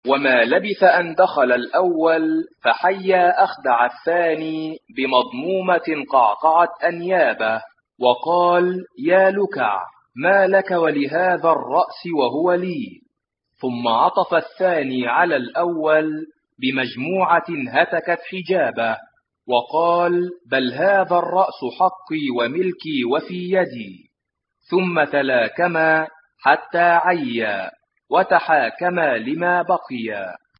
وما لبث أن دخل الأول فحيا أخدع الثاني بمضمومة قعقعت أنيابه، وقال: يا لكع، ما لك ولهذا الرأس وهو لي؟ ثم عطف الثاني على الأول بمجموعة هتكت حجابه، وقال: بل هذا الرأس حقي وملكي وفي يدي. ثم تلاكما حتى عيا وتحاكما لما بقيا.